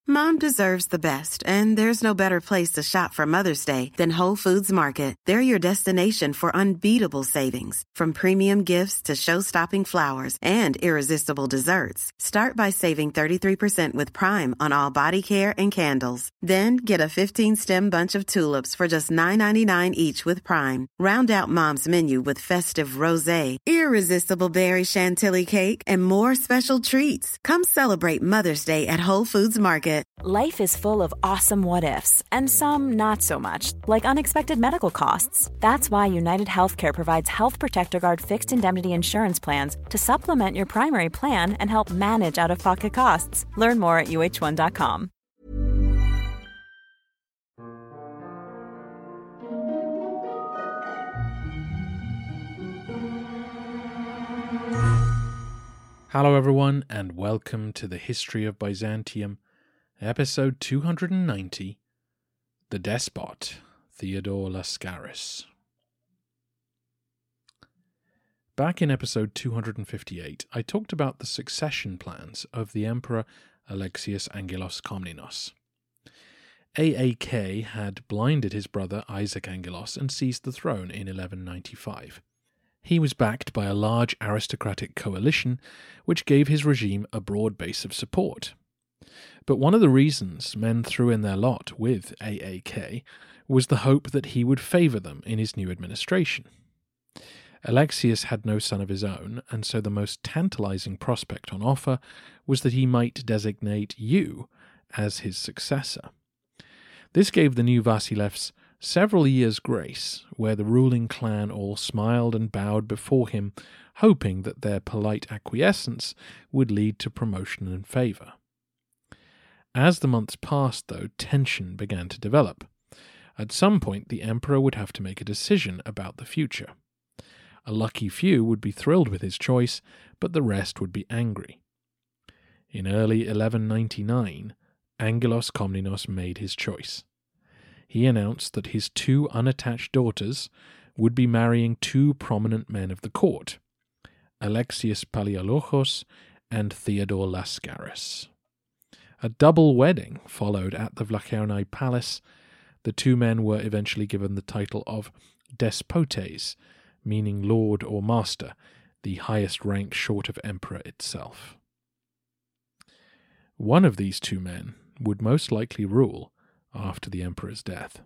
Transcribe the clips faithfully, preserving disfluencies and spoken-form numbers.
Mom deserves the best, and there's no better place to shop for Mother's Day than Whole Foods Market. They're your destination for unbeatable savings, from premium gifts to show-stopping flowers and irresistible desserts. Start by saving thirty-three percent with Prime on all body care and candles. Then get a fifteen-stem bunch of tulips for just nine ninety-nine each with Prime. Round out Mom's menu with festive rosé, irresistible berry chantilly cake, and more special treats. Come celebrate Mother's Day at Whole Foods Market. Life is full of awesome what-ifs, and some not so much, like unexpected medical costs. That's why United Healthcare provides Health Protector Guard fixed indemnity insurance plans to supplement your primary plan and help manage out-of-pocket costs. Learn more at U H one dot com. Hello everyone, and welcome to the History of Byzantium, episode two hundred ninety, The Despot, Theodore Lascaris. Back in episode two hundred fifty-eight, I talked about the succession plans of the Emperor Alexius Angelos Komnenos. A A K had blinded his brother Isaac Angelos and seized the throne in eleven ninety-five. He was backed by a large aristocratic coalition, which gave his regime a broad base of support. But one of the reasons men threw in their lot with A A K was the hope that he would favour them in his new administration. Alexius had no son of his own, and so the most tantalising prospect on offer was that he might designate you as his successor. This gave the new Vasilevs several years' grace, where the ruling clan all smiled and bowed before him, hoping that their polite acquiescence would lead to promotion and favour. As the months passed, though, tension began to develop. At some point, the emperor would have to make a decision about the future. A lucky few would be thrilled with his choice, but the rest would be angry. In early eleven ninety-nine, Angelos Komnenos made his choice. He announced that his two unattached daughters would be marrying two prominent men of the court, Alexius Palaiologos and Theodore Lascaris. A double wedding followed at the Vlachernae Palace. The two men were eventually given the title of despotes, meaning lord or master, the highest rank short of emperor itself. One of these two men would most likely rule after the emperor's death.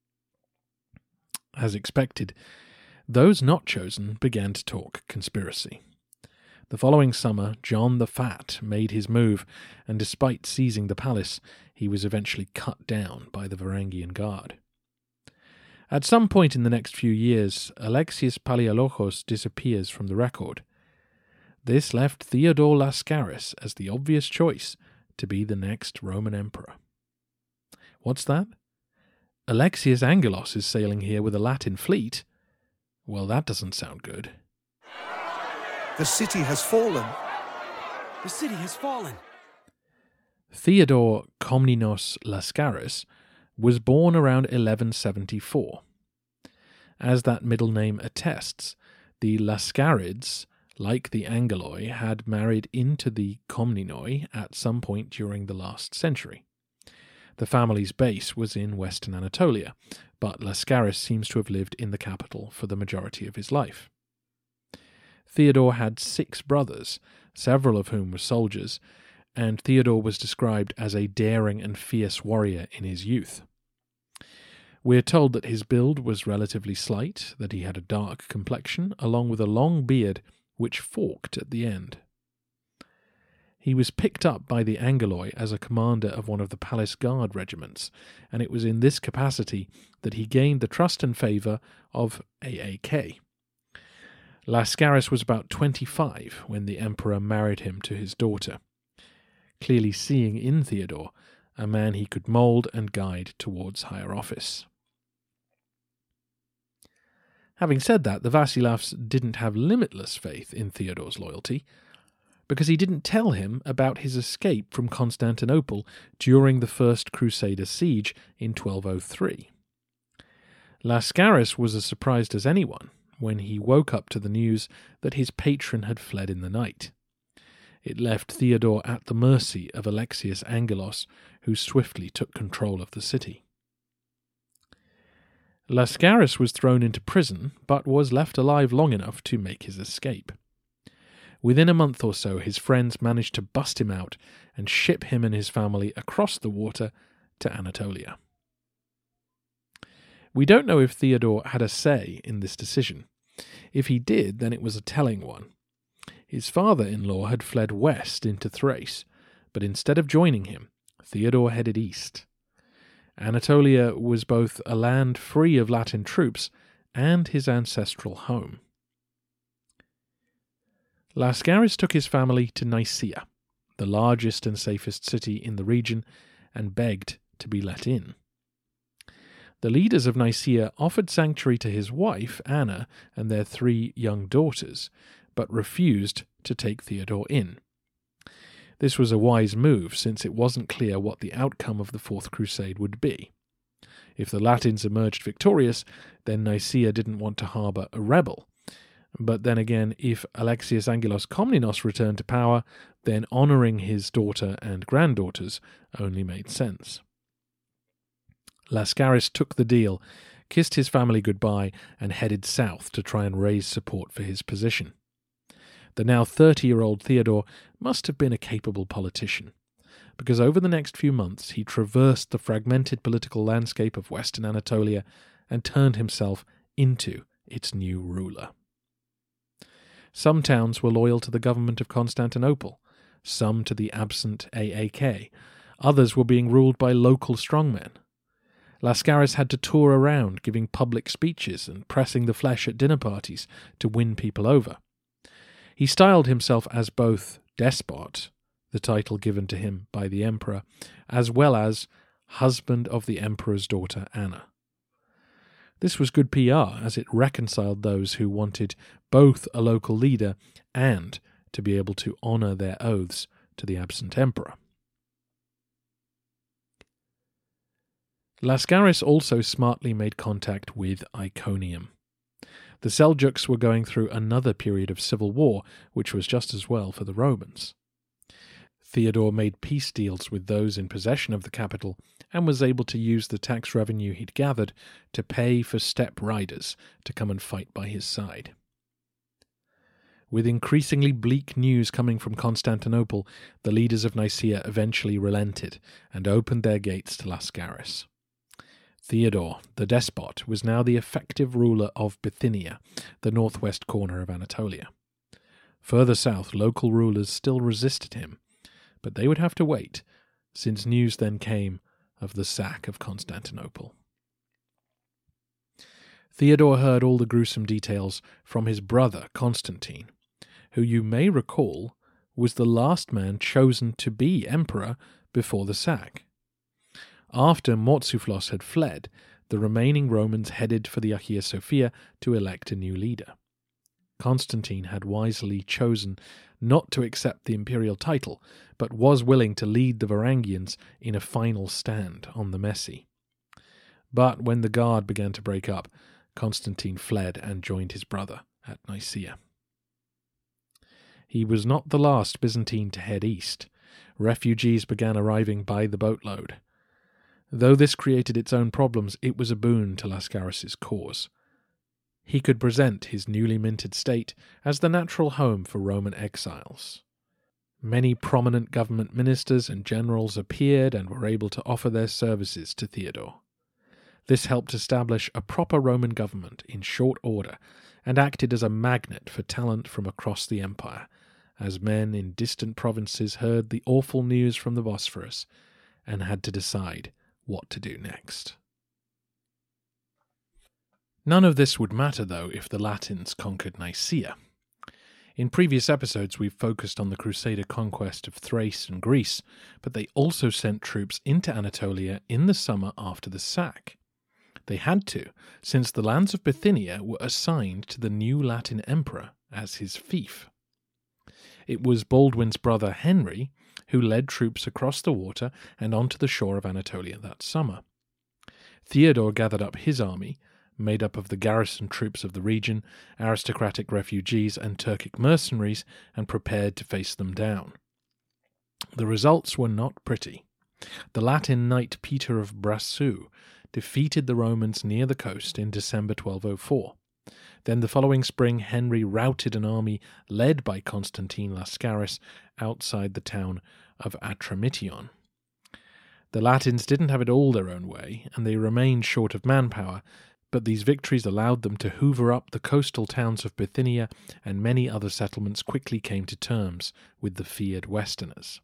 As expected, those not chosen began to talk conspiracy. The following summer, John the Fat made his move, and despite seizing the palace, he was eventually cut down by the Varangian Guard. At some point in the next few years, Alexius Palaiologos disappears from the record. This left Theodore Lascaris as the obvious choice to be the next Roman emperor. What's that? Alexius Angelos is sailing here with a Latin fleet? Well, that doesn't sound good. The city has fallen. The city has fallen. Theodore Komnenos Lascaris was born around eleven seventy-four. As that middle name attests, the Lascarids, like the Angeloi, had married into the Komnenoi at some point during the last century. The family's base was in western Anatolia, but Lascaris seems to have lived in the capital for the majority of his life. Theodore had six brothers, several of whom were soldiers, and Theodore was described as a daring and fierce warrior in his youth. We're told that his build was relatively slight, that he had a dark complexion, along with a long beard which forked at the end. He was picked up by the Angeloi as a commander of one of the palace guard regiments, and it was in this capacity that he gained the trust and favour of A A K. Lascaris was about twenty-five when the emperor married him to his daughter, clearly seeing in Theodore a man he could mould and guide towards higher office. Having said that, the Vasilavs didn't have limitless faith in Theodore's loyalty, because he didn't tell him about his escape from Constantinople during the First Crusader siege in twelve oh three. Lascaris was as surprised as anyone when he woke up to the news that his patron had fled in the night. It left Theodore at the mercy of Alexius Angelos, who swiftly took control of the city. Lascaris was thrown into prison, but was left alive long enough to make his escape. Within a month or so, his friends managed to bust him out and ship him and his family across the water to Anatolia. We don't know if Theodore had a say in this decision. If he did, then it was a telling one. His father-in-law had fled west into Thrace, but instead of joining him, Theodore headed east. Anatolia was both a land free of Latin troops and his ancestral home. Lascaris took his family to Nicaea, the largest and safest city in the region, and begged to be let in. The leaders of Nicaea offered sanctuary to his wife, Anna, and their three young daughters, but refused to take Theodore in. This was a wise move, since it wasn't clear what the outcome of the Fourth Crusade would be. If the Latins emerged victorious, then Nicaea didn't want to harbour a rebel. But then again, if Alexius Angelos Komnenos returned to power, then honouring his daughter and granddaughters only made sense. Lascaris took the deal, kissed his family goodbye, and headed south to try and raise support for his position. The now thirty-year-old Theodore must have been a capable politician, because over the next few months he traversed the fragmented political landscape of western Anatolia and turned himself into its new ruler. Some towns were loyal to the government of Constantinople, some to the absent A A K, others were being ruled by local strongmen. Lascaris had to tour around giving public speeches and pressing the flesh at dinner parties to win people over. He styled himself as both despot, the title given to him by the emperor, as well as husband of the emperor's daughter Anna. This was good P R, as it reconciled those who wanted both a local leader and to be able to honour their oaths to the absent emperor. Lascaris also smartly made contact with Iconium. The Seljuks were going through another period of civil war, which was just as well for the Romans. Theodore made peace deals with those in possession of the capital and was able to use the tax revenue he'd gathered to pay for steppe riders to come and fight by his side. With increasingly bleak news coming from Constantinople, the leaders of Nicaea eventually relented and opened their gates to Lascaris. Theodore, the despot, was now the effective ruler of Bithynia, the northwest corner of Anatolia. Further south, local rulers still resisted him, but they would have to wait, since news then came of the sack of Constantinople. Theodore heard all the gruesome details from his brother Constantine, who you may recall was the last man chosen to be emperor before the sack. After Mourtzouphlos had fled, the remaining Romans headed for the Hagia Sophia to elect a new leader. Constantine had wisely chosen not to accept the imperial title, but was willing to lead the Varangians in a final stand on the Messi. But when the guard began to break up, Constantine fled and joined his brother at Nicaea. He was not the last Byzantine to head east. Refugees began arriving by the boatload. Though this created its own problems, it was a boon to Lascaris' cause. He could present his newly minted state as the natural home for Roman exiles. Many prominent government ministers and generals appeared and were able to offer their services to Theodore. This helped establish a proper Roman government in short order and acted as a magnet for talent from across the empire, as men in distant provinces heard the awful news from the Bosphorus and had to decide what to do next. None of this would matter, though, if the Latins conquered Nicaea. In previous episodes, we've focused on the Crusader conquest of Thrace and Greece, but they also sent troops into Anatolia in the summer after the sack. They had to, since the lands of Bithynia were assigned to the new Latin emperor as his fief. It was Baldwin's brother Henry who led troops across the water and onto the shore of Anatolia that summer. Theodore gathered up his army, made up of the garrison troops of the region, aristocratic refugees, and Turkic mercenaries, and prepared to face them down. The results were not pretty. The Latin knight Peter of Brassou defeated the Romans near the coast in December twelve oh four. Then the following spring, Henry routed an army led by Constantine Lascaris outside the town of Atramition. The Latins didn't have it all their own way, and they remained short of manpower, but these victories allowed them to hoover up the coastal towns of Bithynia, and many other settlements quickly came to terms with the feared Westerners.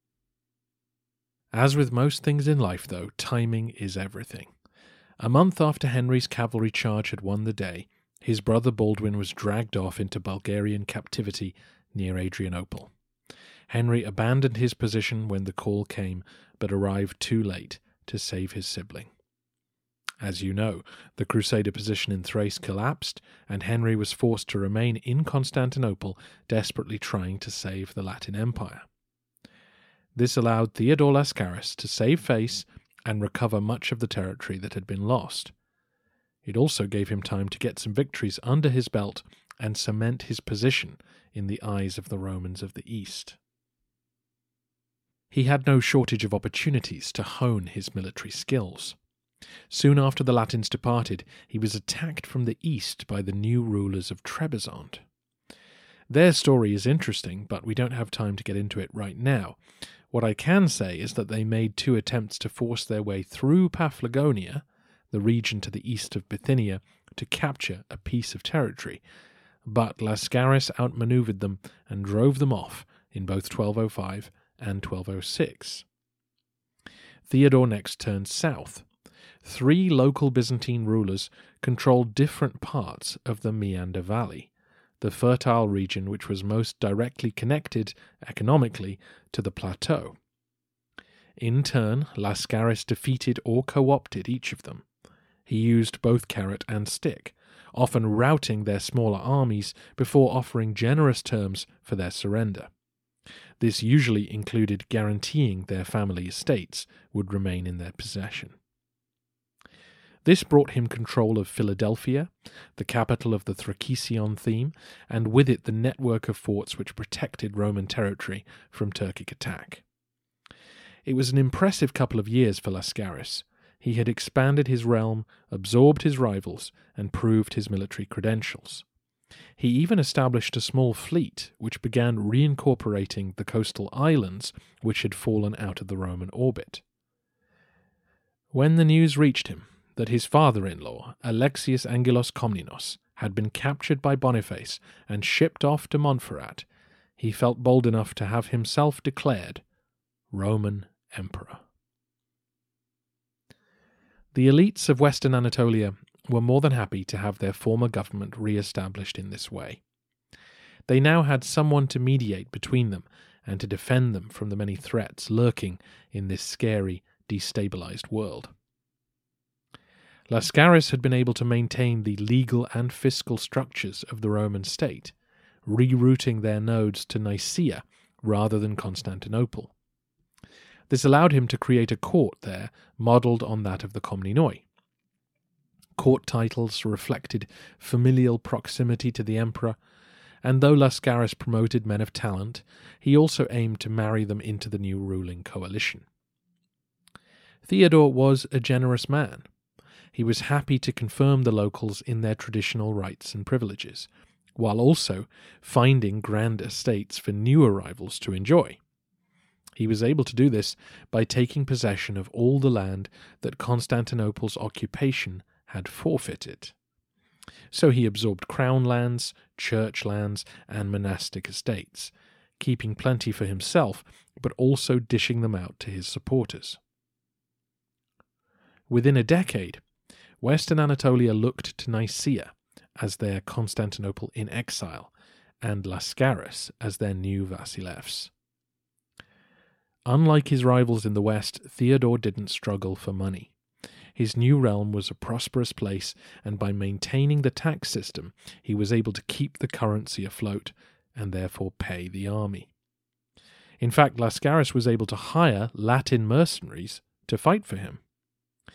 As with most things in life, though, timing is everything. A month after Henry's cavalry charge had won the day, his brother Baldwin was dragged off into Bulgarian captivity near Adrianople. Henry abandoned his position when the call came, but arrived too late to save his sibling. As you know, the Crusader position in Thrace collapsed, and Henry was forced to remain in Constantinople, desperately trying to save the Latin Empire. This allowed Theodore Lascaris to save face and recover much of the territory that had been lost. It also gave him time to get some victories under his belt and cement his position in the eyes of the Romans of the East. He had no shortage of opportunities to hone his military skills. Soon after the Latins departed, he was attacked from the east by the new rulers of Trebizond. Their story is interesting, but we don't have time to get into it right now. What I can say is that they made two attempts to force their way through Paphlagonia, the region to the east of Bithynia, to capture a piece of territory, but Lascaris outmaneuvered them and drove them off in both twelve oh five and twelve oh six. Theodore next turned south. Three local Byzantine rulers controlled different parts of the Meander Valley, the fertile region which was most directly connected economically to the plateau. In turn, Lascaris defeated or co-opted each of them. He used both carrot and stick, often routing their smaller armies before offering generous terms for their surrender. This usually included guaranteeing their family estates would remain in their possession. This brought him control of Philadelphia, the capital of the Thracian theme, and with it the network of forts which protected Roman territory from Turkic attack. It was an impressive couple of years for Lascaris. He had expanded his realm, absorbed his rivals, and proved his military credentials. He even established a small fleet which began reincorporating the coastal islands which had fallen out of the Roman orbit. When the news reached him that his father-in-law, Alexius Angelos Komnenos, had been captured by Boniface and shipped off to Montferrat, he felt bold enough to have himself declared Roman Emperor. The elites of Western Anatolia were more than happy to have their former government re-established in this way. They now had someone to mediate between them and to defend them from the many threats lurking in this scary, destabilized world. Lascaris had been able to maintain the legal and fiscal structures of the Roman state, rerouting their nodes to Nicaea rather than Constantinople. This allowed him to create a court there modelled on that of the Komnenoi. Court titles reflected familial proximity to the emperor, and though Lascaris promoted men of talent, he also aimed to marry them into the new ruling coalition. Theodore was a generous man. He was happy to confirm the locals in their traditional rights and privileges, while also finding grand estates for new arrivals to enjoy. He was able to do this by taking possession of all the land that Constantinople's occupation had forfeited. So he absorbed crown lands, church lands, and monastic estates, keeping plenty for himself, but also dishing them out to his supporters. Within a decade, Western Anatolia looked to Nicaea as their Constantinople in exile, and Lascaris as their new Vasilevs. Unlike his rivals in the west, Theodore didn't struggle for money. His new realm was a prosperous place, and by maintaining the tax system, he was able to keep the currency afloat and therefore pay the army. In fact, Lascaris was able to hire Latin mercenaries to fight for him.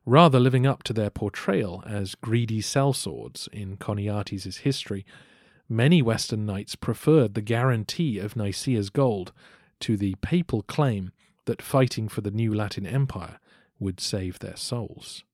Rather living up to their portrayal as greedy sellswords in Choniates' history, many Western knights preferred the guarantee of Nicaea's gold to the papal claim that fighting for the new Latin Empire would save their souls.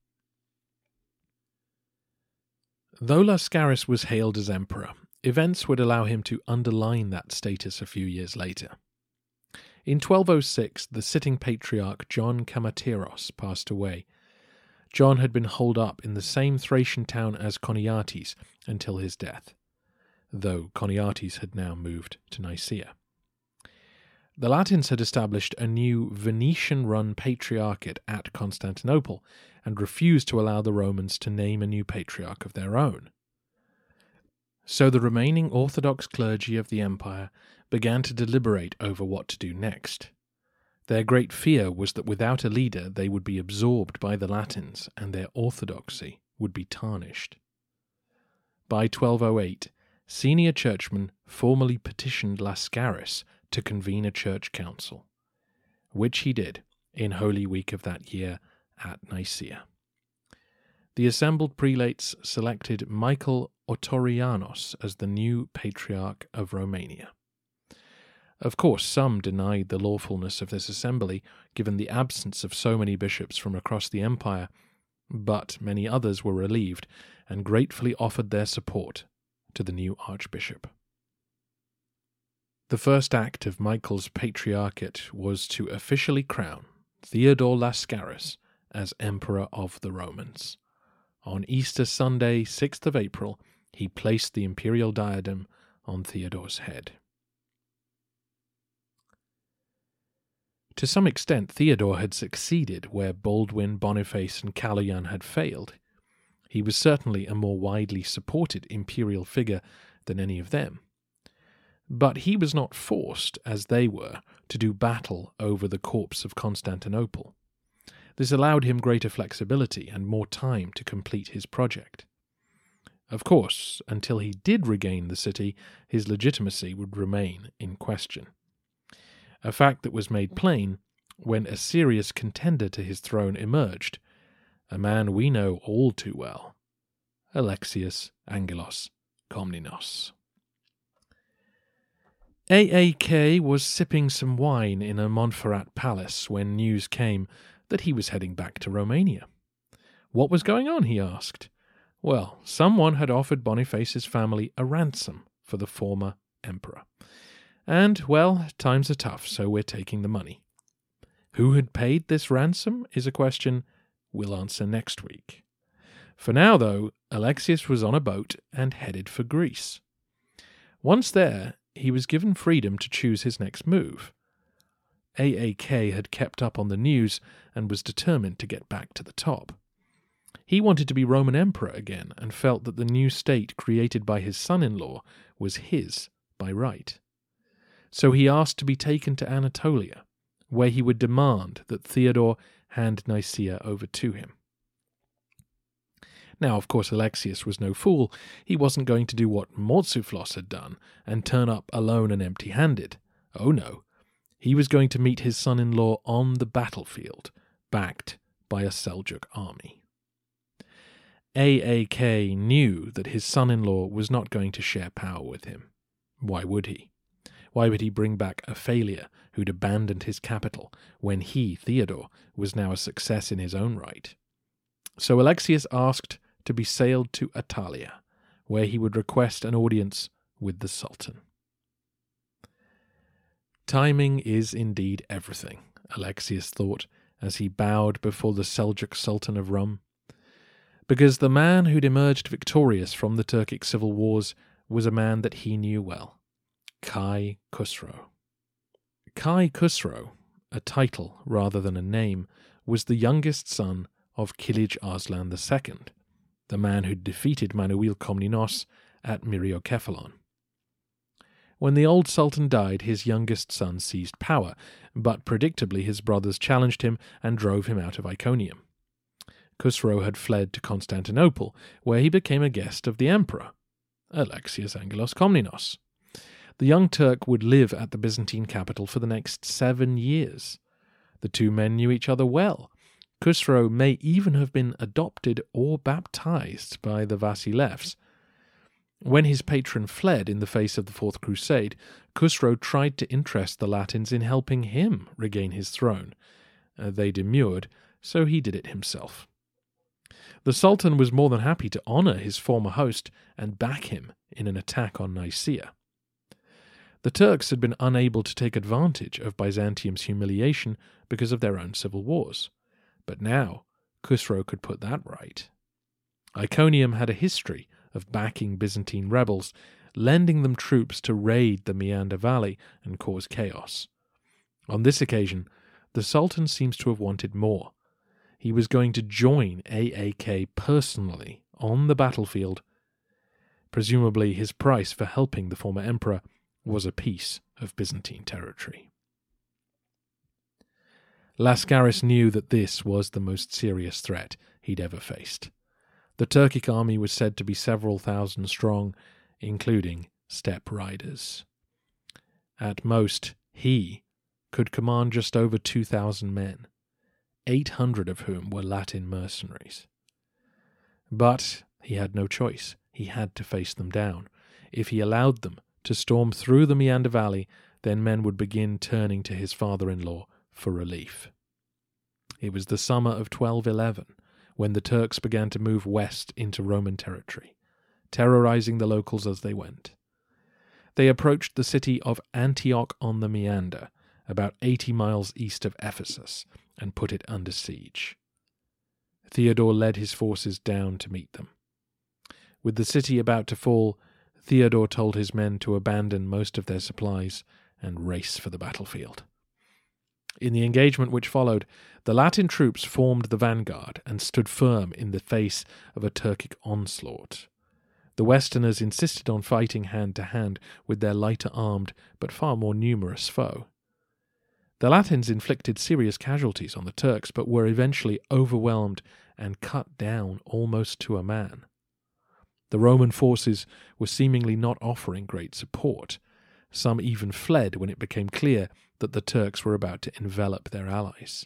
Though Lascaris was hailed as emperor, events would allow him to underline that status a few years later. In twelve oh six, the sitting patriarch John Kamateros passed away. John had been holed up in the same Thracian town as Choniates until his death, though Choniates had now moved to Nicaea. The Latins had established a new Venetian-run patriarchate at Constantinople and refused to allow the Romans to name a new patriarch of their own. So the remaining Orthodox clergy of the empire began to deliberate over what to do next. Their great fear was that without a leader they would be absorbed by the Latins and their orthodoxy would be tarnished. By twelve oh eight, senior churchmen formally petitioned Lascaris to convene a church council, which he did in Holy Week of that year at Nicaea. The assembled prelates selected Michael Otorianos as the new Patriarch of Romania. Of course, some denied the lawfulness of this assembly, given the absence of so many bishops from across the empire, but many others were relieved and gratefully offered their support to the new archbishop. The first act of Michael's patriarchate was to officially crown Theodore Lascaris as Emperor of the Romans. On Easter Sunday, sixth of April, he placed the imperial diadem on Theodore's head. To some extent, Theodore had succeeded where Baldwin, Boniface, and Kaloyan had failed. He was certainly a more widely supported imperial figure than any of them. But he was not forced, as they were, to do battle over the corpse of Constantinople. This allowed him greater flexibility and more time to complete his project. Of course, until he did regain the city, his legitimacy would remain in question. A fact that was made plain when a serious contender to his throne emerged, a man we know all too well, Alexius Angelos Komnenos. A A K was sipping some wine in a Montferrat palace when news came that he was heading back to Romania. What was going on, he asked. Well, someone had offered Boniface's family a ransom for the former emperor. And, well, times are tough, so we're taking the money. Who had paid this ransom is a question we'll answer next week. For now, though, Alexius was on a boat and headed for Greece. Once there, he was given freedom to choose his next move. A A K had kept up on the news and was determined to get back to the top. He wanted to be Roman emperor again and felt that the new state created by his son-in-law was his by right. So he asked to be taken to Anatolia, where he would demand that Theodore hand Nicaea over to him. Now, of course, Alexius was no fool. He wasn't going to do what Mourtzouphlos had done and turn up alone and empty-handed. Oh no. He was going to meet his son-in-law on the battlefield, backed by a Seljuk army. A A K knew that his son-in-law was not going to share power with him. Why would he? Why would he bring back Ophelia, who'd abandoned his capital, when he, Theodore, was now a success in his own right? So Alexius asked to be sailed to Attalia, where he would request an audience with the Sultan. Timing is indeed everything, Alexius thought, as he bowed before the Seljuk Sultan of Rum. Because the man who'd emerged victorious from the Turkic civil wars was a man that he knew well. Kai Khusro. Kai Khusro, a title rather than a name, was the youngest son of Kilij Arslan the Second, the man who defeated Manuel Komnenos at Myriokephalon. When the old sultan died, his youngest son seized power, but predictably his brothers challenged him and drove him out of Iconium. Khusro had fled to Constantinople, where he became a guest of the emperor, Alexius Angelos Komnenos. The young Turk would live at the Byzantine capital for the next seven years. The two men knew each other well. Khusro may even have been adopted or baptized by the Vasilevs. When his patron fled in the face of the Fourth Crusade, Khusro tried to interest the Latins in helping him regain his throne. Uh, they demurred, so he did it himself. The Sultan was more than happy to honour his former host and back him in an attack on Nicaea. The Turks had been unable to take advantage of Byzantium's humiliation because of their own civil wars. But now, Khusro could put that right. Iconium had a history of backing Byzantine rebels, lending them troops to raid the Meander Valley and cause chaos. On this occasion, the Sultan seems to have wanted more. He was going to join A A K personally on the battlefield. Presumably his price for helping the former emperor was a piece of Byzantine territory. Lascaris knew that this was the most serious threat he'd ever faced. The Turkic army was said to be several thousand strong, including steppe riders. At most, he could command just over two thousand men, eight hundred of whom were Latin mercenaries. But he had no choice. He had to face them down. If he allowed them to storm through the Meander Valley, then men would begin turning to his father-in-law for relief. It was the summer of twelve eleven, when the Turks began to move west into Roman territory, terrorizing the locals as they went. They approached the city of Antioch on the Meander, about eighty miles east of Ephesus, and put it under siege. Theodore led his forces down to meet them. With the city about to fall, Theodore told his men to abandon most of their supplies and race for the battlefield. In the engagement which followed, the Latin troops formed the vanguard and stood firm in the face of a Turkic onslaught. The Westerners insisted on fighting hand-to-hand with their lighter-armed but far more numerous foe. The Latins inflicted serious casualties on the Turks, but were eventually overwhelmed and cut down almost to a man. The Roman forces were seemingly not offering great support. Some even fled when it became clear that the Turks were about to envelop their allies.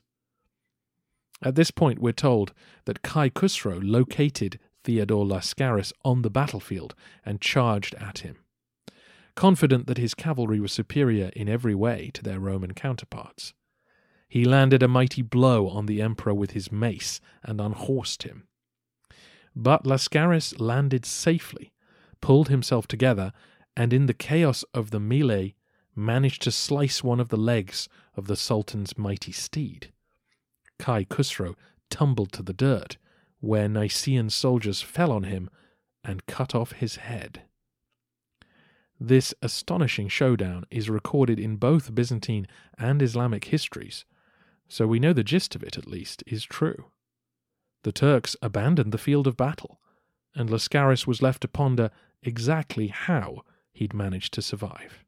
At this point we're told that Kai Khusro located Theodore Lascaris on the battlefield and charged at him. Confident that his cavalry was superior in every way to their Roman counterparts, he landed a mighty blow on the emperor with his mace and unhorsed him. But Lascaris landed safely, pulled himself together, and in the chaos of the melee managed to slice one of the legs of the Sultan's mighty steed. Kai Khusro tumbled to the dirt, where Nicaean soldiers fell on him and cut off his head. This astonishing showdown is recorded in both Byzantine and Islamic histories, so we know the gist of it, at least, is true. The Turks abandoned the field of battle, and Lascaris was left to ponder exactly how he'd managed to survive.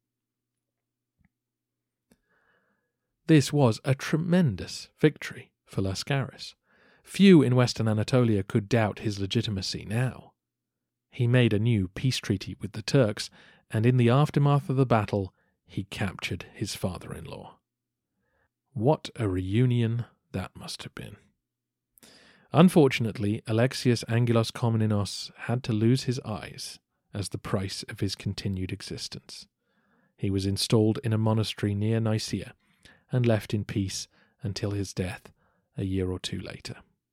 This was a tremendous victory for Lascaris. Few in western Anatolia could doubt his legitimacy now. He made a new peace treaty with the Turks, and in the aftermath of the battle, he captured his father-in-law. What a reunion that must have been. Unfortunately, Alexius Angelos Komnenos had to lose his eyes as the price of his continued existence. He was installed in a monastery near Nicaea and left in peace until his death a year or two later.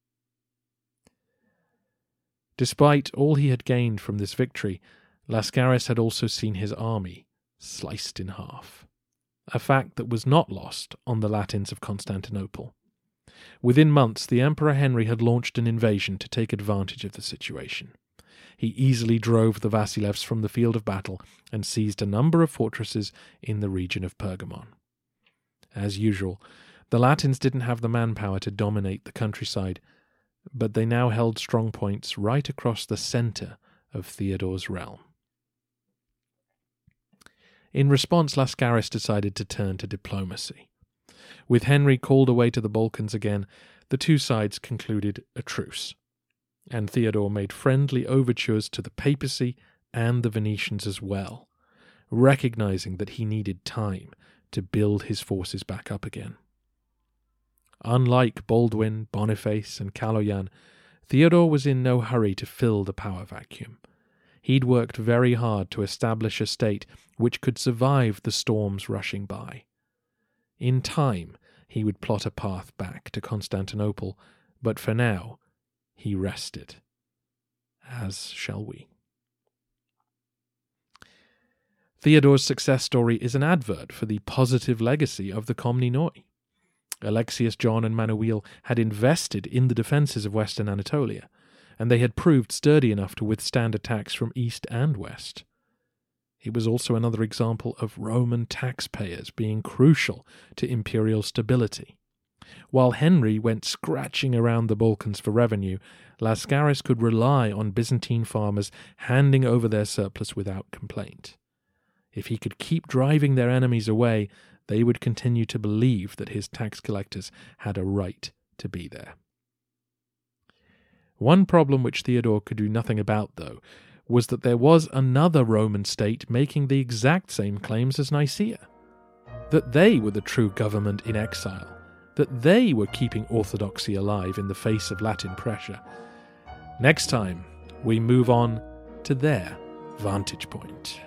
Despite all he had gained from this victory, Lascaris had also seen his army sliced in half, a fact that was not lost on the Latins of Constantinople. Within months, the Emperor Henry had launched an invasion to take advantage of the situation. He easily drove the Vasilevs from the field of battle and seized a number of fortresses in the region of Pergamon. As usual, the Latins didn't have the manpower to dominate the countryside, but they now held strong points right across the centre of Theodore's realm. In response, Lascaris decided to turn to diplomacy. With Henry called away to the Balkans again, the two sides concluded a truce, and Theodore made friendly overtures to the papacy and the Venetians as well, recognizing that he needed time to build his forces back up again. Unlike Baldwin, Boniface, and Kaloyan, Theodore was in no hurry to fill the power vacuum. He'd worked very hard to establish a state which could survive the storms rushing by. In time, he would plot a path back to Constantinople, but for now, he rested. As shall we. Theodore's success story is an advert for the positive legacy of the Komnenoi. Alexius, John, and Manuel had invested in the defences of western Anatolia, and they had proved sturdy enough to withstand attacks from east and west. It was also another example of Roman taxpayers being crucial to imperial stability. While Henry went scratching around the Balkans for revenue, Lascaris could rely on Byzantine farmers handing over their surplus without complaint. If he could keep driving their enemies away, they would continue to believe that his tax collectors had a right to be there. One problem which Theodore could do nothing about, though, was that there was another Roman state making the exact same claims as Nicaea. That they were the true government in exile, that they were keeping orthodoxy alive in the face of Latin pressure. Next time, we move on to their vantage point.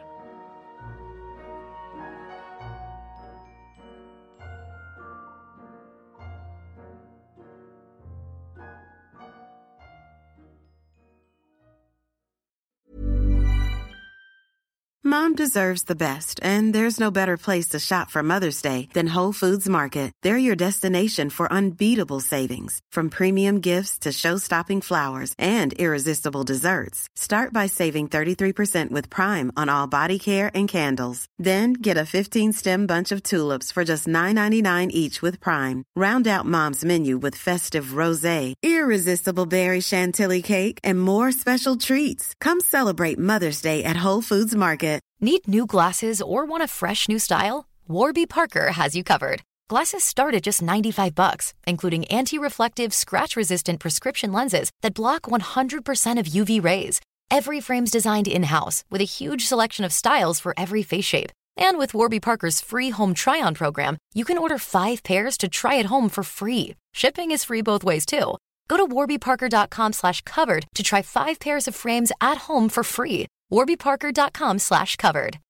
Mom deserves the best, and there's no better place to shop for Mother's Day than Whole Foods Market. They're your destination for unbeatable savings, from premium gifts to show-stopping flowers and irresistible desserts. Start by saving thirty-three percent with Prime on all body care and candles. Then get a fifteen-stem bunch of tulips for just nine ninety-nine each with Prime. Round out Mom's menu with festive rosé, irresistible berry chantilly cake, and more special treats. Come celebrate Mother's Day at Whole Foods Market. Need new glasses or want a fresh new style? Warby Parker has you covered. Glasses start at just ninety-five bucks, including anti-reflective, scratch-resistant prescription lenses that block one hundred percent of U V rays. Every frame's designed in-house with a huge selection of styles for every face shape. And with Warby Parker's free home try-on program, you can order five pairs to try at home for free. Shipping is free both ways, too. Go to warbyparker.com slash covered to try five pairs of frames at home for free. warbyparker.com slash covered.